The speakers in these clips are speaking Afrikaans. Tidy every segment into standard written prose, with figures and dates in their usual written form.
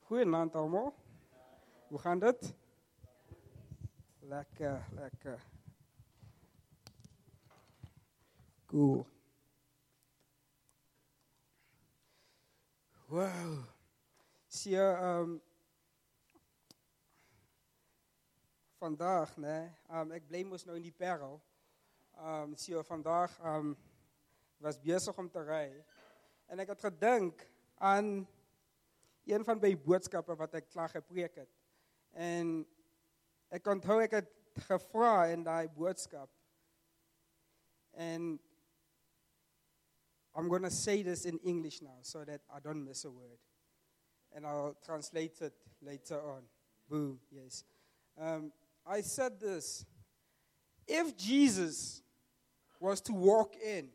Goeienaand allemaal. Hoe gaan dit? Lekker, lekker. Cool. Wow. Zie je, vandaag, nee, ik bleef moest nou in die perl. Zie je, vandaag was bezig om te rijden. En ik had gedacht aan een van mijn boodschappen wat ik klaar gepreek het. En ik onthou ek het gevra in die boodskap. And I'm going to say this in English now so that I don't miss a word. And I'll translate it later on. Boom, yes. I said this. If Jesus was to walk in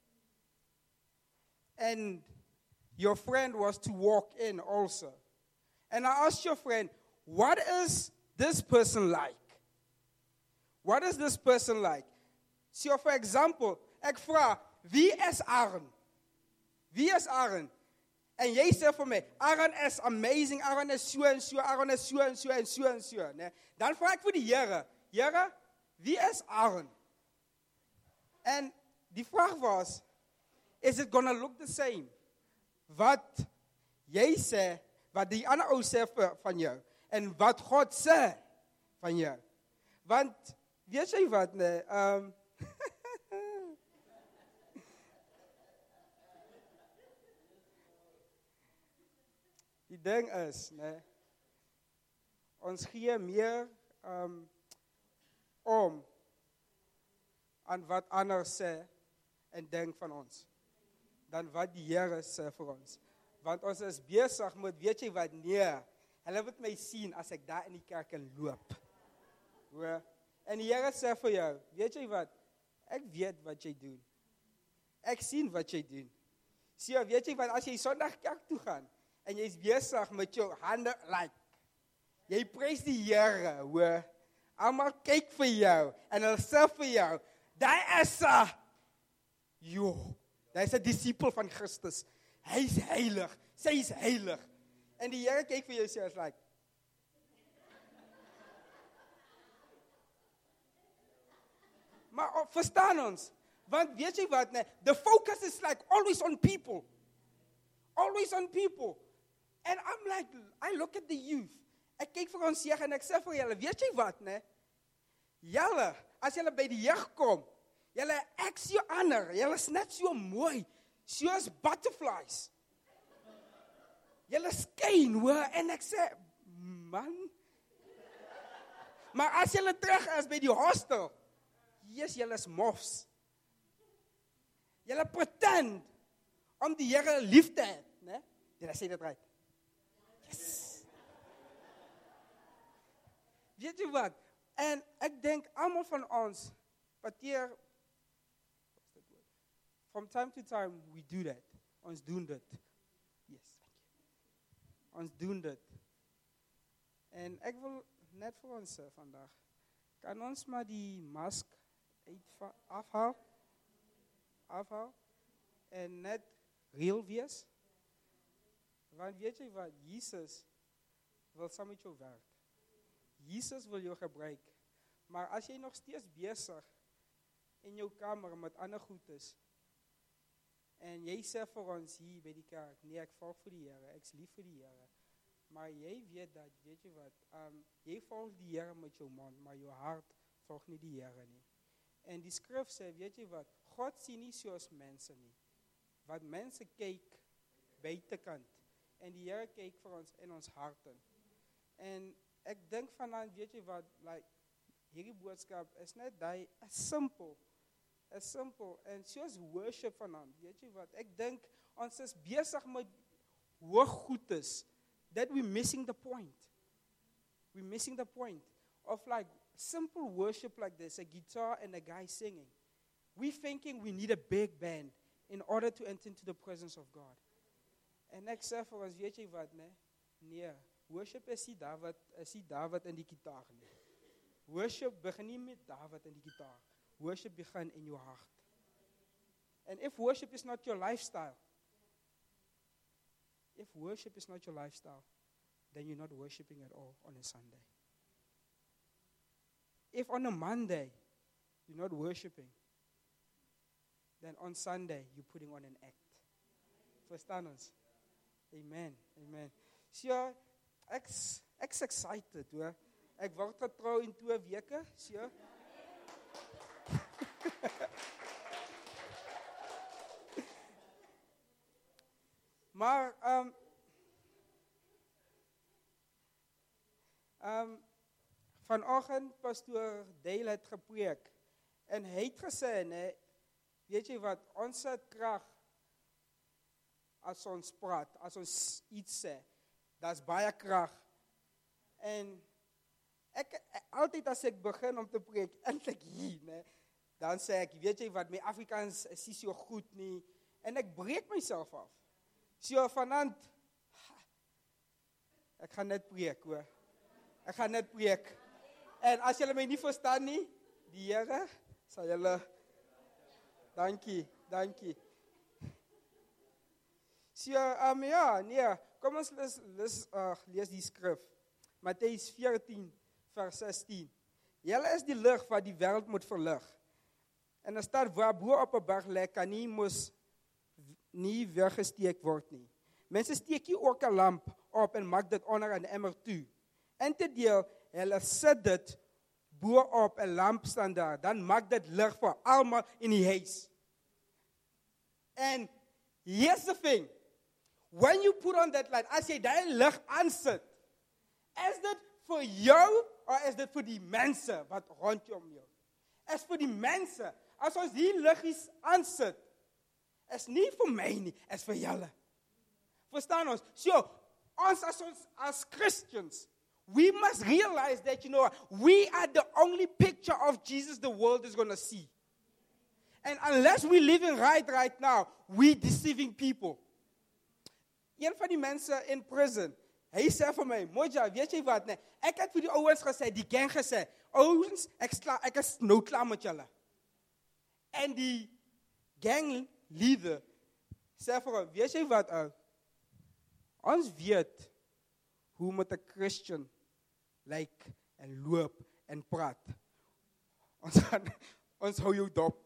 and your friend was to walk in also, and I asked your friend, what is this person like? What is this person like? So, for example, ek vra, wie is Aaron? Wie is Aaron? En jy sê vir my, Aaron is amazing, Aaron is so en so, Aaron is so en so en so en so. Nee? Dan vra ek vir die Here, Here, wie is Aaron? En die vraag was, is it gonna look the same? Wat jy sê, wat die ander ou sê van jou, en wat God sê van jou. Want, weet jy wat, nee, die ding is, nee, ons gee meer om aan wat anders sê en denk van ons, dan wat die Here sê vir ons. Want ons is besig met, weet jy wat, nee, hulle moet my sien as ek daar in die kerk loop. Hoor? En die Here sê vir jou, weet jy wat, ek weet wat jy doen. Ek sien wat jy doen. So, weet jy wat, as jy Sondag kerk toe gaan, en jy is besig met jou hande, like, jy prys die Here, hoor, almal kyk vir jou, en hulle sê vir jou, daar is daar is 'n disipel van Christus, hy is heilig, sy is heilig, en die Here kyk vir jou, sê, is like, maar verstaan ons, want weet jy wat, nee, the focus is like always on people, and I'm like, I look at the youth, ek kyk vir ons jeug, en ek sê vir julle, weet jy wat, nee, julle, as julle by die jeug kom, julle ek so ander, julle is net so mooi, soos butterflies, julle skyn, hoor, en ek sê, man, maar as julle terug is by die hostel, yes, julle is mofs, julle pretend, om die Here lief te hê, né? Did I say that right? Yes. Weet jy wat? En ek denk, almal van ons, parteer, from time to time, we do that. Ons doen dit. Yes, thank you. Ons doen dit. En ek wil net vir ons sê vandag, kan ons maar die mask afhaal, en net real wees? Want weet jy wat, Jesus wil saam met jou werk. Jesus wil jou gebruik. Maar as jy nog steeds besig in jou kamer met ander goedes, en jy sê vir ons hier by die kerk, nee, ek volg vir die Here, ek is lief vir die Here, maar jy weet dat, weet jy wat, jy volg die Here met jou mond, maar jou hart volg nie die Here nie. En die skrif sê, weet jy wat, God sien nie soos mense nie, wat mense kyk buitekant, en die Here kyk vir ons in ons harten. En ek dink vanaan, weet jy wat, like, hierdie boodskap is net die, is simpel, en soos worship vanaan, weet jy wat, ek dink, ons is besig met hooggoedes, that we're missing the point. We're missing the point of like simple worship like this, a guitar and a guy singing. We're thinking we need a big band in order to enter into the presence of God. En ek sê vir ons, weet jy wat, nee, worship is nie David in die gitaar nie. Worship begin nie met David in die gitaar. Worship begin in your heart. And if worship is not your lifestyle, then you're not worshiping at all on a Sunday. If on a Monday you're not worshiping, then on Sunday you're putting on an act. Verstaan ons? Amen. Amen. So, ek's excited hoor. Ek word getrou in 2 weke. So. Maar vanoggend pastoor Dale het gepreek en hy het gesê, nee, weet jy wat, ons het krag as ons praat, as ons iets sê, daar's baie krag. En ek altyd as ek begin om te preek, eintlik hier, nee, dan sê ek, weet jy wat, my Afrikaans is nie so goed nie, en ek breek myself af. So vanaand, ek gaan net preek hoor. Ek gaan net preek. En as julle my nie verstaan nie, die Here sal julle, dankie. So, kom ons lees die skrif. Matteus 14, vers 16. Julle is die lig wat die wêreld moet verlig. En 'n stad waar bo op 'n berg lê, kan nie weggesteek word nie. Mense steek nie ook 'n lamp op en maak dit onder 'n emmer toe. Inteendeel, hulle sit dit bo op 'n lampstandaard, dan maak dit lig vir almal in die huis. And here's the thing. When you put on that light, as jy daai lig aansit, is dit vir jou of is dit vir die mense wat rondom jou? Is vir die mense. As ons hier liggies aansit, is nie vir my nie, is vir julle. Verstaan ons? So, ons as Christians, we must realize that, we are the only picture of Jesus the world is going to see. And unless we're living right now, we're deceiving people. Een van die mense in prison, hy sê vir my, Moja, weet jy wat, nee, ek het vir die ouens gesê, die gang gesê, ouens, ek is nou klaar met julle. En die gang leader sê vir hom, weet jy wat, ons weet hoe moet 'n Christian lyk en loop en praat. Ons hou jou dop.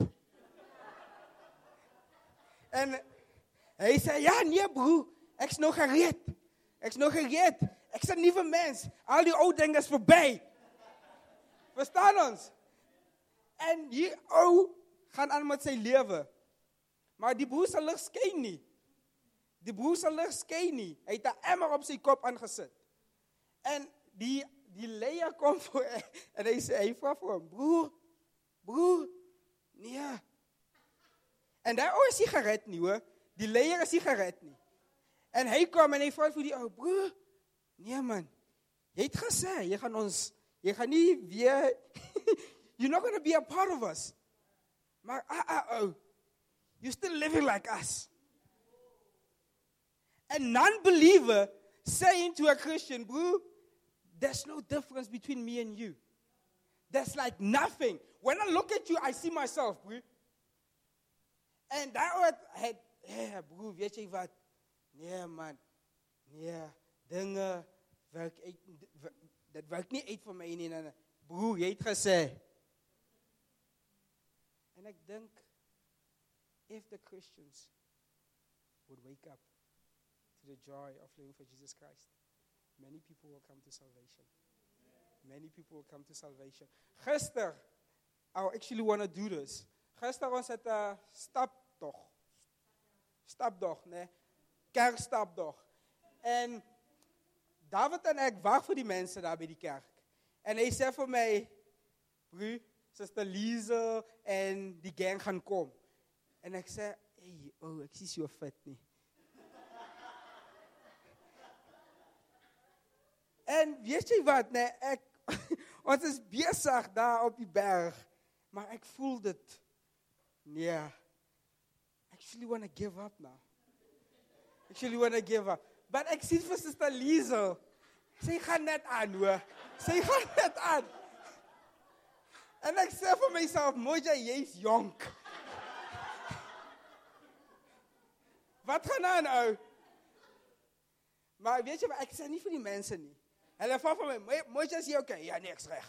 En hy sê, ja nee broer, ek's nog gereed. Ek's 'n nuwe mens. Al die ou dinge is verby. Verstaan ons? En die ou gaan aan met sy lewe. Maar die broer se lig skyn nie. Hy het 'n emmer op sy kop aangesit. En die leier kom voor en hy vra vir hom, broer, nee. En daai ou is nie gered nie hoor. Die leier is nie gered nie. En hy kom en hy vra vir die ou, broer, nee man, jy het gesê, jy gaan nie weer, you're not going to be a part of us. Maar, you're still living like us. A non-believer saying to a Christian, bro, there's no difference between me and you. There's like nothing. When I look at you, I see myself, bro. And that had, bro, weet jy wat? Nee man, nee, dinge werk nie uit vir my nie. Bro, jy het gesê. En ek dink, if the Christians would wake up to the joy of living for Jesus Christ, many people will come to salvation. Many people will come to salvation. Gister, I actually want to do this. Gister ons het 'n stapdog, né? Kerkstapdog. En David en ek wag vir die mense daar by die kerk. En hy sê vir my, broer, Sister Lisa en die gang gaan kom. En ek sê, hey, ek is so fit nie. En weet jy wat, nee, ons is besig daar op die berg, maar ek voel dit, nee, I actually want to give up now. But ek sien vir Sister Lisa, sy gaan net aan, hoor. En ek sê vir myself, Moja, jy's jonk. Wat gaan aan, ou? Maar weet jy wat, ek sê nie vir die mense nie. Hulle vra vir my, Moses, jy okay? Ja, nee, ek's reg.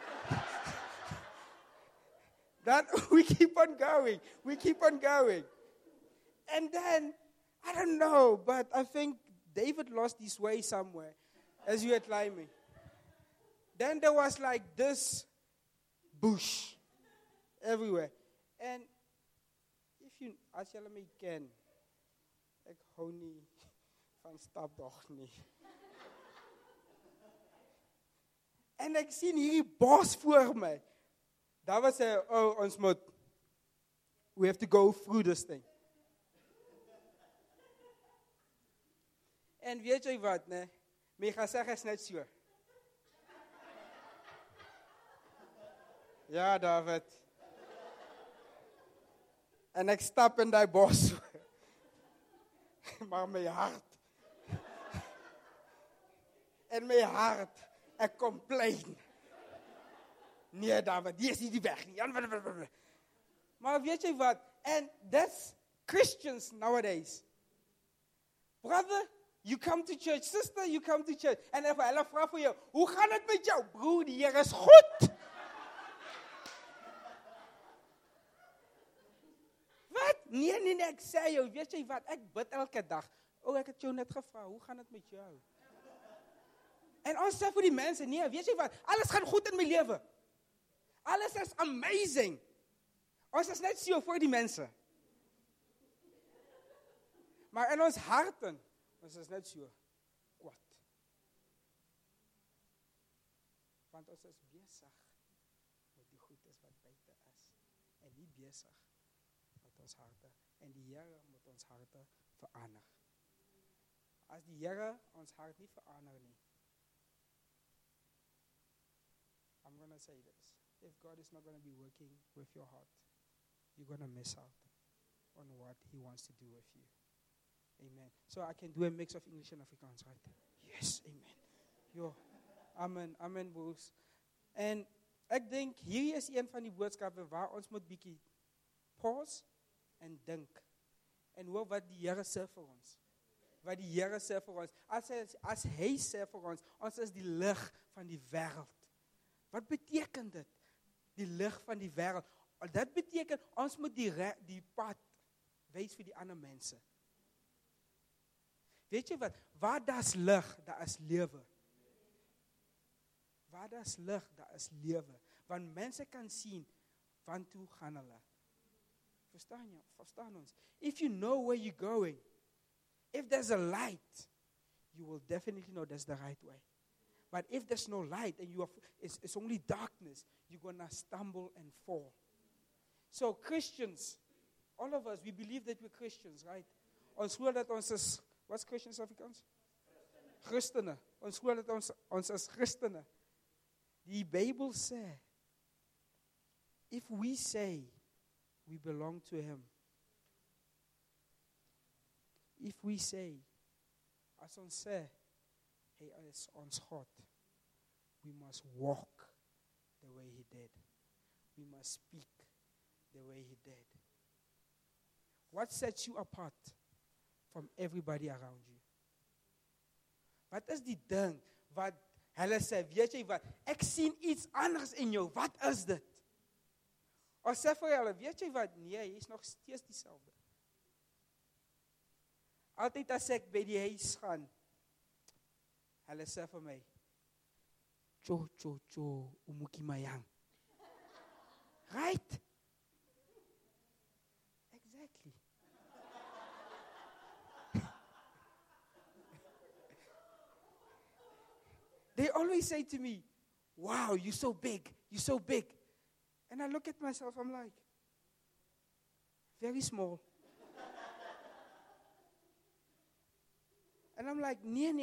Then we keep on going. And then, I don't know, but I think David lost his way somewhere as we were climbing. Then there was like this bush everywhere. And as julle my ken, ek hou nie van stapdag nie. En ek sien hierdie bos voor my. Daar was ons moet, we have to go through this thing. En weet jy wat, ne? My gaan sê is net so. Ja, David. En ek stap in die bos. Maar my hart. En my hart, ek complain. Nee, David, die is nie die weg nie. Maar weet jy wat? And that's Christians nowadays. Brother, you come to church. Sister, you come to church. En as hulle vra vir jou, hoe gaan dit met jou? Broer, die Here is goed. Wat? Nee, ek sê jou, weet jy wat? Ek bid elke dag. Ek het jou net gevra, hoe gaan dit met jou? En ons sê vir die mense, nee, weet jy wat? Alles gaan goed in my lewe. Alles is amazing. Ons is net so vir die mense. Maar in ons harten, ons is net so kwaad. Want ons is besig met die goedes wat buite is. En nie besig met ons harte. En die Here moet ons harte verander. As die Here ons hart nie verander nie, I'm going to say this. If God is not going to be working with your heart, you're going to miss out on what He wants to do with you. Amen. So I can do a mix of English and Afrikaans, right? Yes, amen. Yo, amen, boos. En ek dink, hier is een van die boodskappe waar ons moet bietjie pause en dink. En hoor wat die Here sê vir ons. Wat die Here sê vir ons. As hy sê vir ons is die lig van die wêreld. Wat beteken dit? Die lig van die wêreld. Dit beteken ons moet die pad wys vir die ander mense. Weet jy wat? Waar daar's lig, daar is lewe. Waar daar's lig, daar is lewe. Want mense kan sien waartoe gaan hulle. Verstaan ons? If you know where you're going, if there's a light, you will definitely know that's the right way. But if there's no light and it's only darkness, you're going to stumble and fall. So Christians, all of us, we believe that we're Christians, right? Ons glo dat ons is, what's Christians Afrikaans? Christene. Ons glo dat ons is Christene. Die Bybel sê, if we say we belong to Him, if we say, as ons sê, hy is ons God, we must walk the way He did. We must speak the way He did. What sets you apart from everybody around you? Wat is die ding wat hulle sê, weet jy wat, ek sien iets anders in jou, wat is dit? Ons sê vir hulle, weet jy wat, nee, jy is nog steeds dieselfde. Altyd as ek by die huis gaan, hulle sê vir my, umuki mayang. Right? Exactly. They always say to me, wow, you're so big. And I look at myself, I'm like, very small. And I'm like, nee.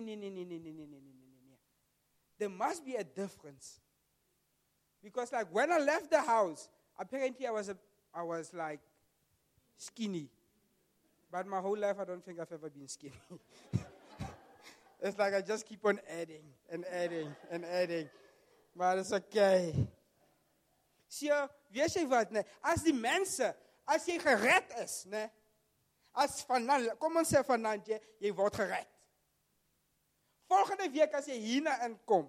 There must be a difference. Because like when I left the house, apparently I was like skinny. But my whole life I don't think I've ever been skinny. It's like I just keep on adding. Maar it's okay. So, weet jy wat, ne? As die mense, as jy gered is, ne? As vanavond, kom ons sê vanavond, jy word gered. Volgende week as jy hierna inkom,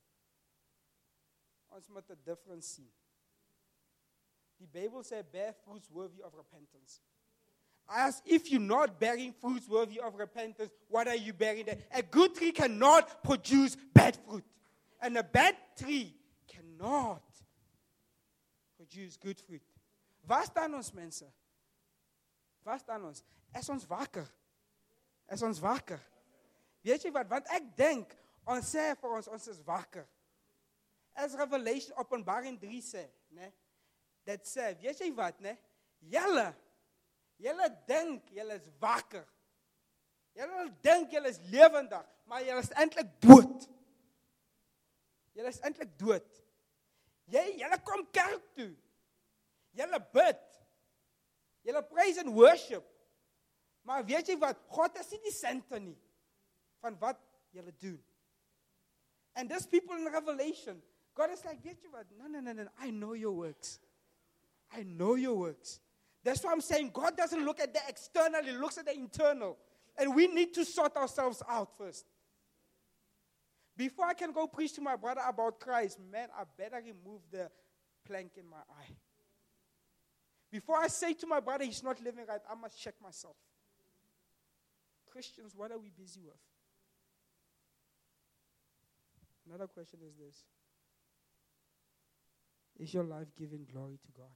ons moet 'n difference sien. Die Bijbel sê, bear fruits worthy of repentance. As if you're not bearing fruits worthy of repentance, what are you bearing there? A good tree cannot produce bad fruit. And a bad tree cannot produce good fruit. Waar staan ons mense? Waar staan ons? Is ons wakker? Is ons wakker? Weet jy wat? Want ek dink, ons sê vir ons is wakker. As Revelation, Openbaring 3 sê, né? Dat sê, weet jy wat, né? Julle dink, julle is wakker. Julle dink, julle is lewendig, maar julle is eintlik dood. Julle is eintlik dood. Julle kom kerk toe. Julle bid. Julle praise and worship. Maar weet jy wat? God is nie die sente nie van wat julle doen. And these people in Revelation, God is like, weet jy wat? No, I know your works. I know your works. That's why I'm saying God doesn't look at the external, He looks at the internal. And we need to sort ourselves out first. Before I can go preach to my brother about Christ, man, I better remove the plank in my eye. Before I say to my brother he's not living right, I must check myself. Christians, what are we busy with? Another question is this. Is your life giving glory to God?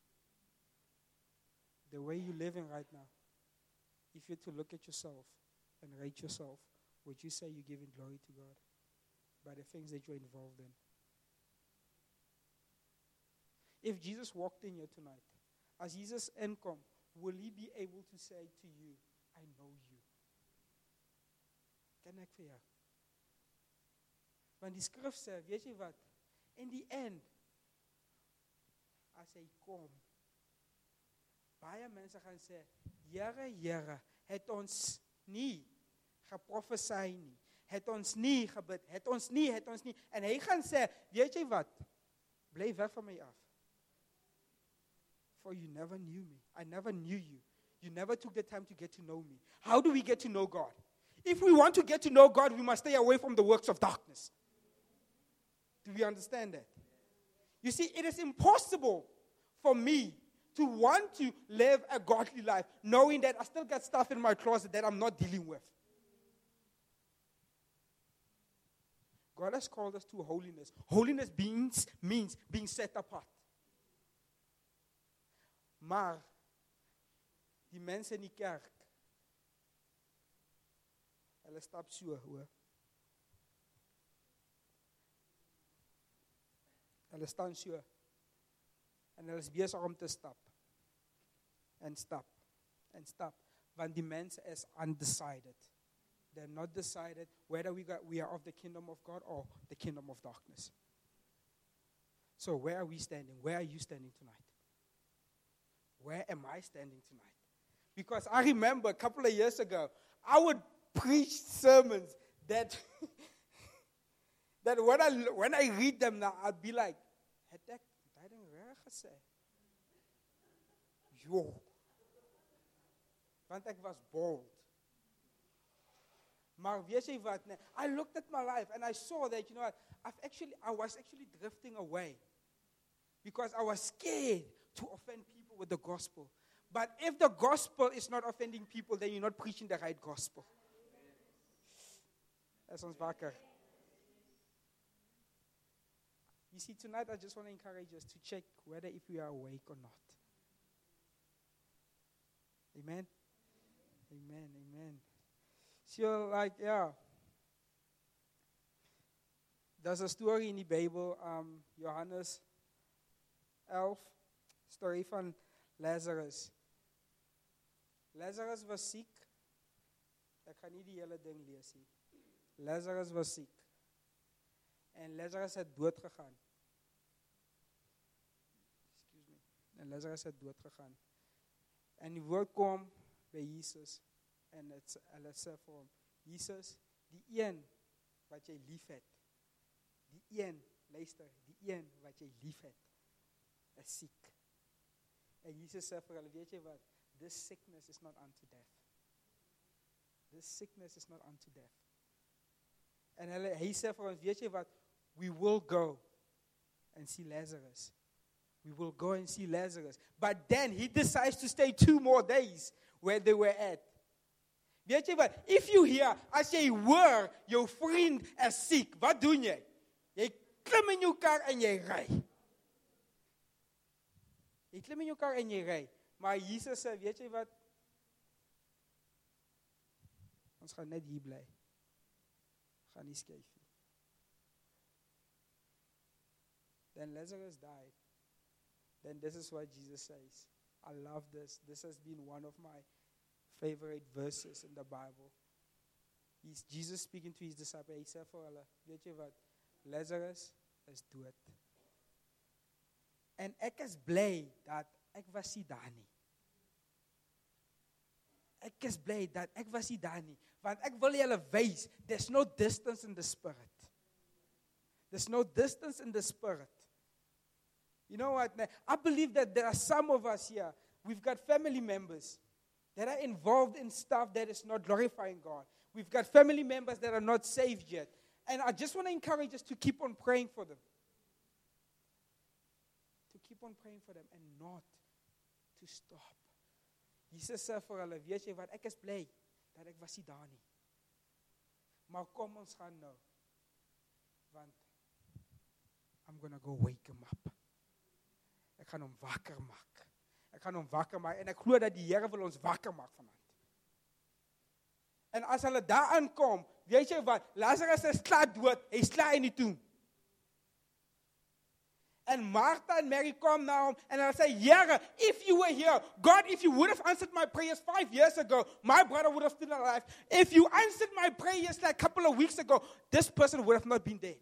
The way you're living right now, if you're to look at yourself and rate yourself, would you say you're giving glory to God by the things that you're involved in? If Jesus walked in here tonight, as Jesus income, will He be able to say to you, I know you? Ken ek vir jou? Want die skrif sê, weet jy wat? In die end, as hy kom, baie mense gaan sê, Here, het ons nie geprofesei nie, het ons nie gebid, het ons nie, en hy gaan sê, weet jy wat? Bly weg van my af. For you never knew me. I never knew you. You never took the time to get to know me. How do we get to know God? If we want to get to know God, we must stay away from the works of darkness. Do we understand that? You see, it is impossible for me to want to live a godly life, knowing that I still got stuff in my closet that I'm not dealing with. God has called us to holiness. Holiness means being set apart. Maar, die mense in die kerk, hulle stap so, hoor. Hulle staan so, en hulle is besig om te stap, en stap, want die mense is undecided. They're not decided whether we are of the kingdom of God or the kingdom of darkness. So where are we standing? Where are you standing tonight? Where am I standing tonight? Because I remember a couple of years ago, I would preach sermons that that when I read them now, I'd be like, het ek ding reg gesê? Jo. Want ek was bold. Maar weet jy wat? I looked at my life and I saw that, you know what, I was actually drifting away. Because I was scared to offend people with the gospel. But if the gospel is not offending people, then you're not preaching the right gospel. That's ons wakker. You see, tonight I just want to encourage us to check whether if we are awake or not. Amen? Amen. So, like, yeah. There's a story in the Bible, Johannes 11, story van Lazarus. Lazarus was siek. Ek gaan nie die hele ding lees nie. Lazarus was siek. En Lazarus het dood gegaan. Excuse me. En Lazarus het dood gegaan. En die woord kom by Jesus. En hulle sê vir hom, Jesus, die een wat jy lief het, die een, luister, die een wat jy lief het, is siek. En Jesus sê vir hulle, weet jy wat, this sickness is not unto death. This sickness is not unto death. En hy sê vir ons, weet jy wat? We will go and see Lazarus. We will go and see Lazarus. But then he decides to stay 2 more days where they were at. Weet jy wat? If you hear, as jy hoor, jou vriend is siek, wat doen jy? Jy klim in jou kar en jy ry. Jy klim in jou kar en jy ry. Maar Jesus sê, weet jy wat? Ons gaan net hier bly. Gaan nie skuif nie. Then Lazarus died. Then this is what Jesus says. I love this. This has been one of my favorite verses in the Bible. Jesus speaking to his disciples. Hy sê vir hulle, weet jy wat? Lazarus is dood. En ek is bly dat ek was nie daar nie. Ek is bly dat ek was nie daar nie. Want ek wil julle wys, there's no distance in the spirit. There's no distance in the spirit. You know what? I believe that there are some of us here, we've got family members that are involved in stuff that is not glorifying God. We've got family members that are not saved yet. And I just want to encourage us to keep on praying for them. To keep on praying for them and not to stop. Jesus sê vir hulle, weet jy wat, ek is bly dat ek was nie daar nie. Maar kom ons gaan nou. Want I'm gonna go wake him up. Ek gaan hom wakker maak. Ek gaan hom wakker maak en ek glo dat die Here wil ons wakker maak vanaand. En as hulle daar aankom, weet jy wat, Lazarus is klaar dood, hy's klaar in die tomb. And Martha and Mary come now and I say, Here, if you were here, God, if you would have answered my prayers 5 years ago, my brother would have still alive. If you answered my prayers like a couple of weeks ago, this person would have not been dead.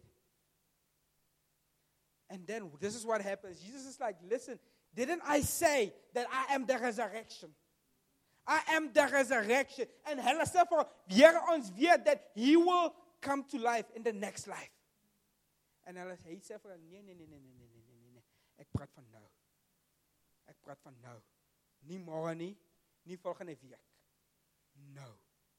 And then this is what happens. Jesus is like, listen, didn't I say that I am the resurrection? I am the resurrection. And hulle sê vir Here ons weet that he will come to life in the next life. En hy sê vir hulle, nee. Ek praat van nou. Ek praat van nou. Nie môre nie, nie volgende week. Nou.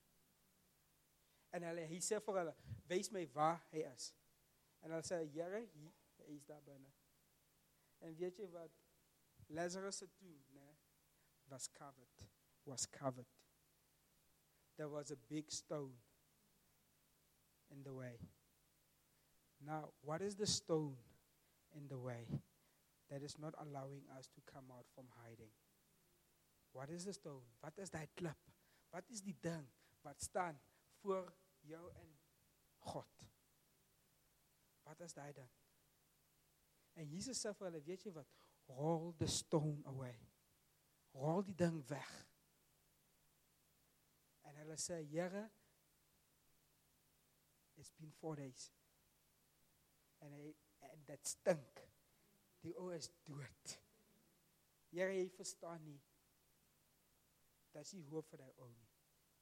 En hy sê vir hulle, wys my waar hy is. En hulle sê, Here, hy is daar binne. En weet jy wat? Lazarus se tomb, was covered. There was a big stone in the way. Now, what is the stone in the way that is not allowing us to come out from hiding? What is the stone? Wat is daai klip? Wat is die ding wat staan voor jou en God? Wat is daai ding? En Jesus sê vir hulle, weet jy wat? Roll the stone away. Rol die ding weg. En hulle sê, Here, it's been 4 days. En dat stink. Die ou is dood. Here, jy verstaan nie. Dat is nie hoop vir die ou nie.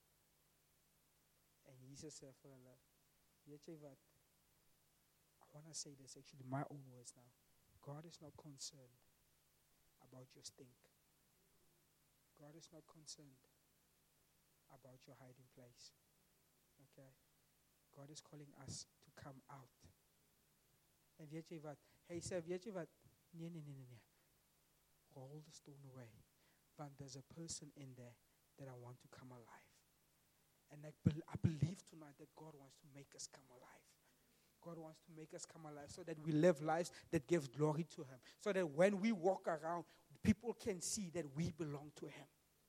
En Jesus sê vir hulle, weet jy wat? I want to say this actually, my own words now. God is not concerned about your stink. God is not concerned about your hiding place. Okay? God is calling us to come out. En weet jy wat? Hy sê, weet jy wat? Nee. Roll the stone away. Want there's a person in there that I want to come alive. And I believe tonight that God wants to make us come alive. God wants to make us come alive so that we live lives that give glory to Him. So that when we walk around, people can see that we belong to Him.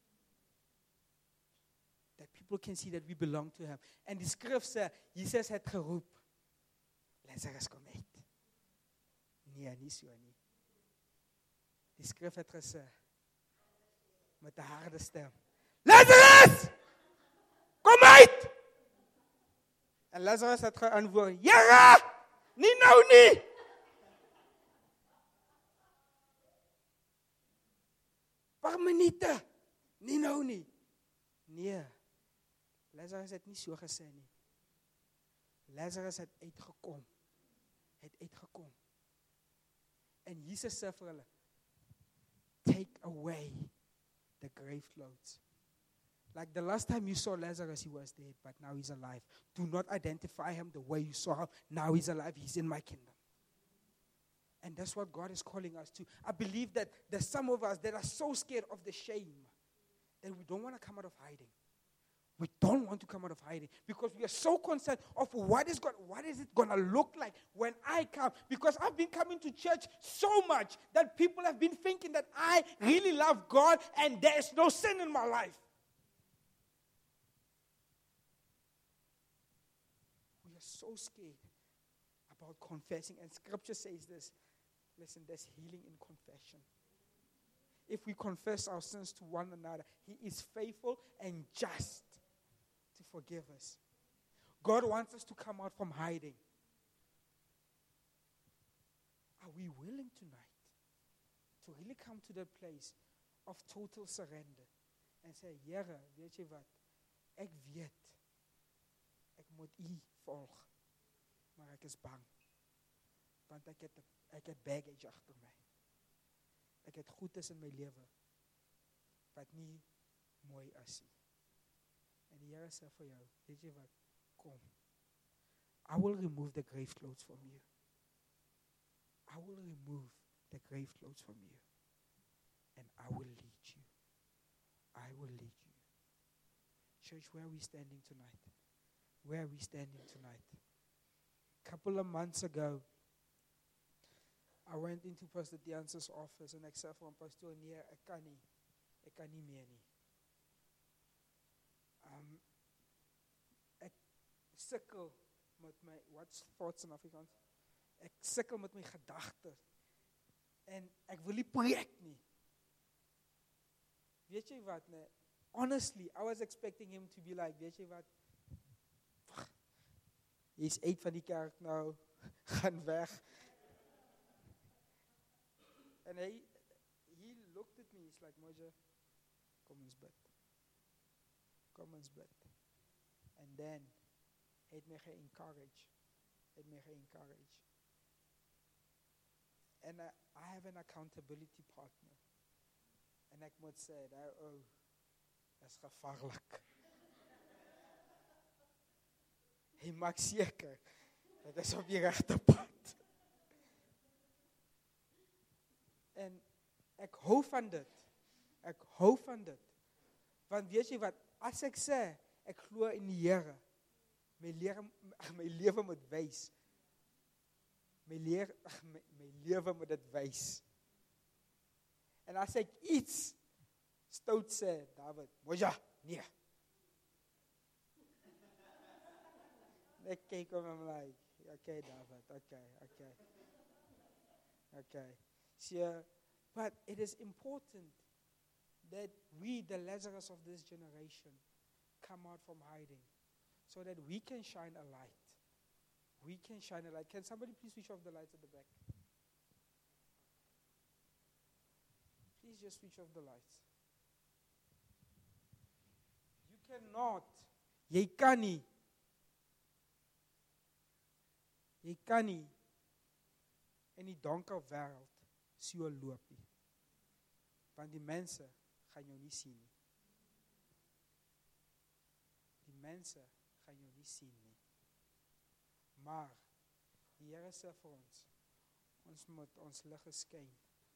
That people can see that we belong to Him. En die skrif sê, Jesus het geroep, Lazarus kom uit. Nee, nie so nie. Die skrif het gesê, met 'n harde stem, Lazarus! Kom uit! En Lazarus het geantwoord, Here! Nie nou nie! Paar minute, nie nou nie. Nee, Lazarus het nie so gesê nie. Lazarus het uitgekom. En Jesus sê vir hulle, take away the grave clothes. Like the last time you saw Lazarus, he was dead, but now he's alive. Do not identify him the way you saw him. Now he's alive. He's in my kingdom. And that's what God is calling us to. I believe that there's some of us that are so scared of the shame that we don't want to come out of hiding. We don't want to come out of hiding because we are so concerned of what is it going to look like when I come. Because I've been coming to church so much that people have been thinking that I really love God and there is no sin in my life. We are so scared about confessing. And Scripture says this. Listen, there's healing in confession. If we confess our sins to one another, He is faithful and just to forgive us. God wants us to come out from hiding. Are we willing tonight to really come to that place of total surrender and say, Here, weet jy wat? Ek weet, ek moet U volg, maar ek is bang. Want ek het baggage agter my. Ek het goedes in my lewe wat nie mooi is nie. En die Here sê vir jou, weet jy wat? Kom. I will remove the grave clothes from you. I will remove the grave clothes from you. And I will lead you. I will lead you. Church, where are we standing tonight? Where are we standing tonight? A couple of months ago, I went into Pastor Diance's office and ek sê vir hom, Pastor, nee, ek kan nie meer nie. Ek sukkel met my, what's thoughts in Afrikaans? Ek sukkel met my gedagtes. En ek wil nie preek nie. Weet jy wat, nee? Honestly, I was expecting him to be like, weet jy wat? Jy's uit van die kerk nou, gaan weg. And he looked at me, he's like, Moja, kom ons bid. Kom ons bid. And then, hy het my ge-encourage. And I have an accountability partner. En ek moet sê, is gevaarlik. Hy maak seker, dat is op die regte pad. En ek hou van dit. Want weet jy wat, as ek sê, ek glo in die Here, my lewe moet wys. My lewe moet dit wys. En as ek iets stout sê, David, Moja, nee. Ek kyk om hom like, okay David, okay. So, but it is important that we, the Lazarus of this generation, come out from hiding so that we can shine a light. Can somebody please switch off the lights at the back? Please just switch off the lights. You cannot. Jy kan nie in die donker wêreld so loop nie. Want die mense gaan jou nie sien nie. Maar die Here sê vir ons moet ons lig skyn.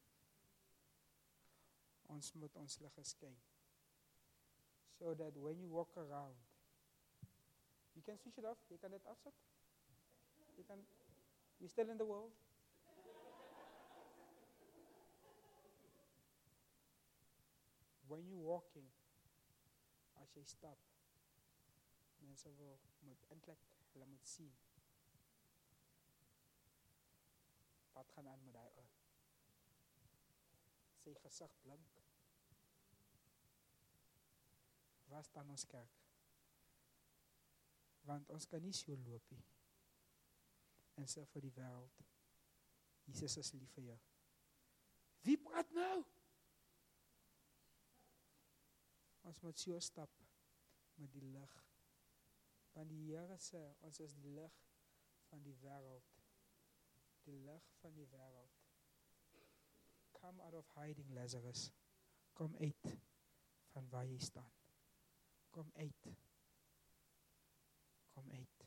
Ons moet ons lig skyn. So that when you walk around, you can switch it off. You can let it afset. You're still in the world. When you're walking, as jy stap, mense moet eintlik hulle moet sien. Wat gaan aan met daai ou? Sy gesig blink. Waar staan ons kerk? Want ons kan nie so loop nie. En sê vir die wêreld, Jesus is lief vir jou. Wie praat nou? Ons moet so stap met die lig. Want die Here sê, ons is die lig van die wêreld. Die lig van die wêreld. Come out of hiding, Lazarus. Kom uit van waar jy staan. Kom uit. Kom uit.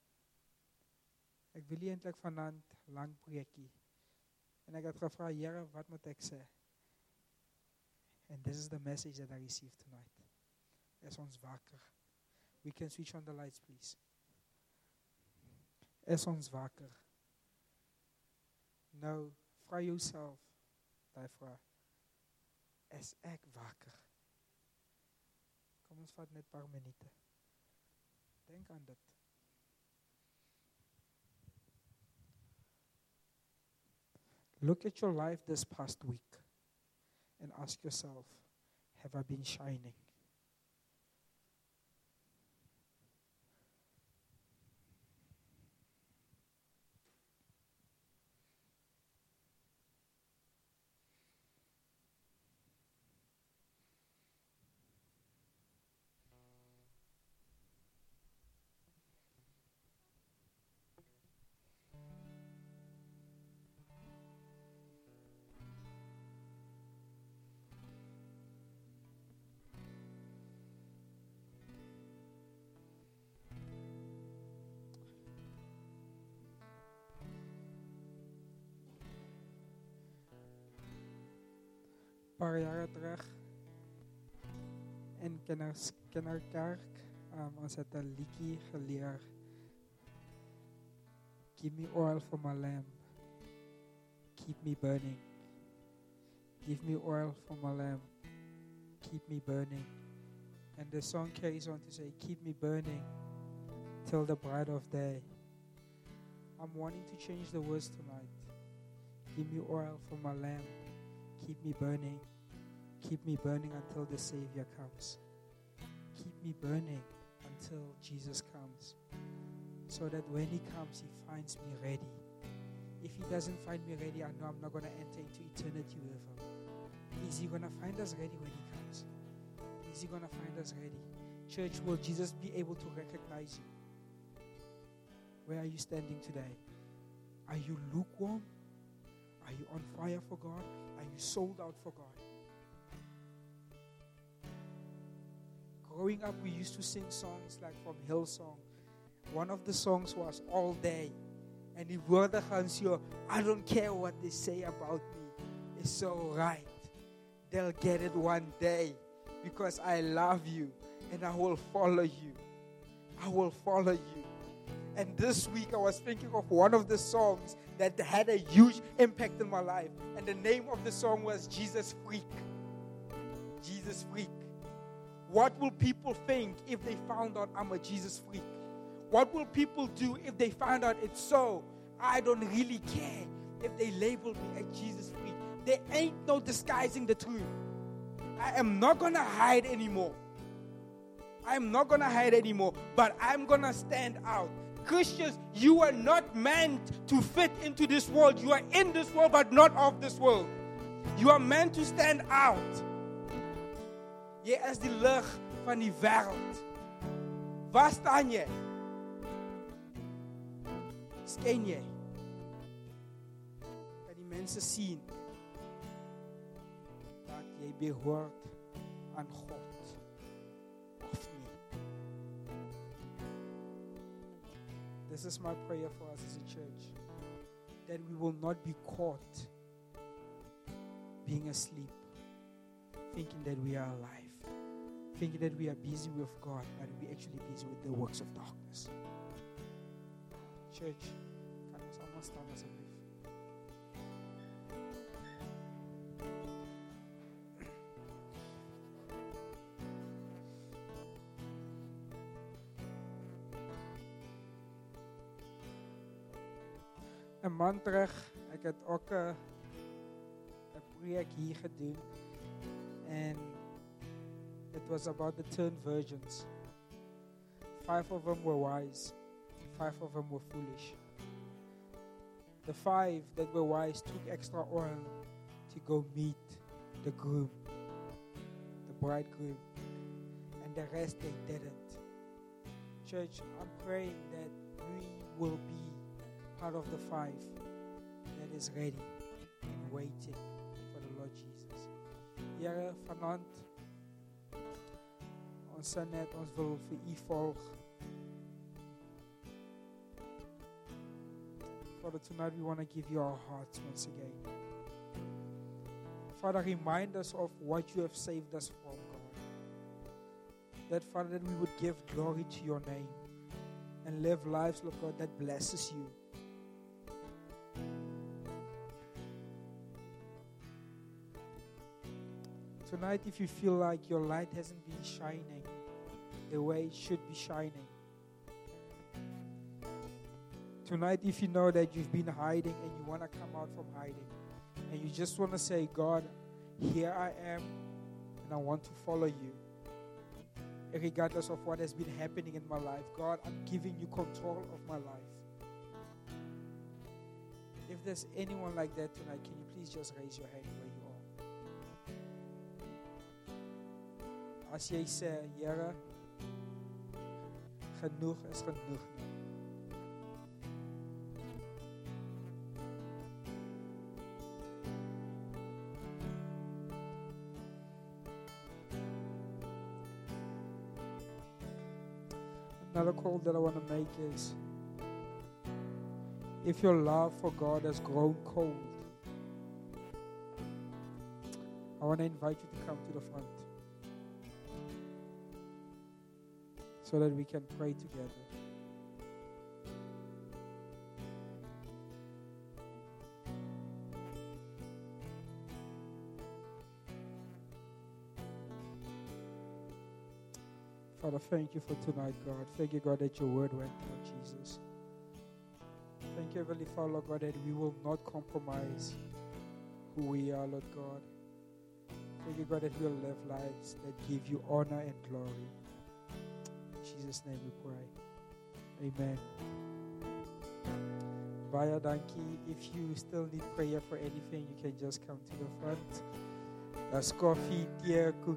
Ek wil nie eintlik vanaand lang preekie. En ek het gevra, Here, wat moet ek sê? And this is the message that I received tonight. Is ons wakker. We can switch on the lights, please. Is ons wakker. Nou, vra jouself, daai vraag. Is ek wakker? Kom ons vat net 'n paar minute. Denk aan dit. Look at your life this past week and ask yourself, have I been shining? Paar jare terug in kinderkerk, ons het 'n liedjie geleer. Give me oil for my lamp. Keep me burning. Give me oil for my lamp. Keep me burning. And the song carries on to say, keep me burning till the bright of day. I'm wanting to change the words tonight. Give me oil for my lamp. Keep me burning. Keep me burning until the Savior comes. Keep me burning until Jesus comes. So that when He comes, He finds me ready. If He doesn't find me ready, I know I'm not going to enter into eternity with Him. Is He going to find us ready when He comes? Is He going to find us ready? Church, will Jesus be able to recognize you? Where are you standing today? Are you lukewarm? Are you on fire for God? Are you sold out for God? Growing up, we used to sing songs like from Hillsong. One of the songs was All Day. And die woorde gaan so, I don't care what they say about me. It's so right. They'll get it one day because I love you and I will follow you. I will follow you. And this week I was thinking of one of the songs that had a huge impact in my life. And the name of the song was Jesus Freak. Jesus Freak. What will people think if they found out I'm a Jesus freak? What will people do if they find out it's so? I don't really care if they label me a Jesus freak. There ain't no disguising the truth. I am not going to hide anymore. I'm not going to hide anymore, but I'm going to stand out. Christians, you are not meant to fit into this world. You are in this world, but not of this world. You are meant to stand out. Jy is die lig van die wêreld. Waar staan jy? Skyn jy? Kan die mense sien dat jy behoort aan God of nie? This is my prayer for us as a church, that we will not be caught being asleep, thinking that we are alive. Thinking that we are busy with God, but we're actually busy with the works of darkness. Church, kan ons almal staan asseblief? Een maand terug, ek het ook 'n preek hier gedoen en it was about the 10 virgins. 5 of them were wise. 5 of them were foolish. The 5 that were wise took extra oil to go meet the groom, the bridegroom. And the rest, they didn't. Church, I'm praying that we will be part of the 5 that is ready and waiting for the Lord Jesus. Here, vanaand, Ons sê net, ons wil vir U volg. Father, tonight we want to give you our hearts once again. Father, remind us of what you have saved us from, God. That, Father, that we would give glory to your name and live lives, Lord God, that blesses you. Tonight, if you feel like your light hasn't been shining the way it should be shining. Tonight, if you know that you've been hiding and you want to come out from hiding, and you just want to say, God, here I am, and I want to follow you. Regardless of what has been happening in my life, God, I'm giving you control of my life. If there's anyone like that tonight, can you please just raise your hand where you are? As jy sê, Here, genoeg is genoeg nou. Another call that I want to make is, if your love for God has grown cold, I want to invite you to come to the front so that we can pray together. Father, thank you for tonight, God. Thank you, God, that your word went out, Jesus. Thank you, Heavenly Father, Lord God, that we will not compromise who we are, Lord God. Thank you, God, that we will live lives that give you honor and glory. In Jesus' name we pray. Amen. Baya dankie. If you still need prayer for anything, you can just come to the front. There's coffee, tea, cookies.